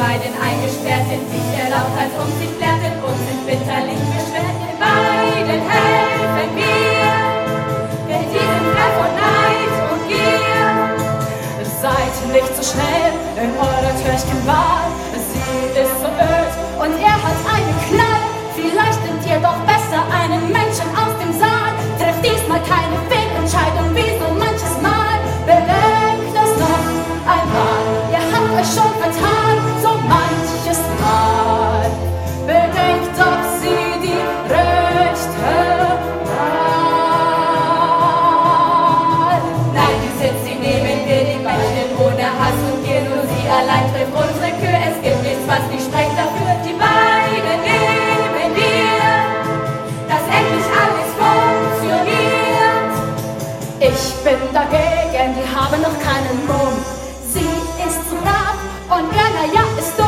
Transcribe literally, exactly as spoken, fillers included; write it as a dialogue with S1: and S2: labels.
S1: beiden eingesperrt sind, sich erlaubt als um sich flirten und sich bitterlich beschwert. Den beiden helfen wir, denn die sind frei von Neid und Gier. Seid nicht so schnell in eurer Türchenwahl, sie ist so öd und er hat einen Knall. Vielleicht nimmt ihr doch besser einen Menschen aus dem Saal. Trefft diesmal keine Fehlentscheidung wie so manches Mal. Bedenkt es noch einmal, ihr habt euch schon vertan, so manches Mal. Bedenkt, ob sie die rechte Wahl. Nein, die sind sie, nehmen wir die Menschen ohne Hass und Gier. Nur sie allein trifft unsere Kür. Es gibt nichts, was nicht spricht dafür. Die beiden geben wir, dass endlich alles funktioniert. Ich bin dagegen, die haben noch keinen Mumm. Sie ist zu brav und er, na ja, ist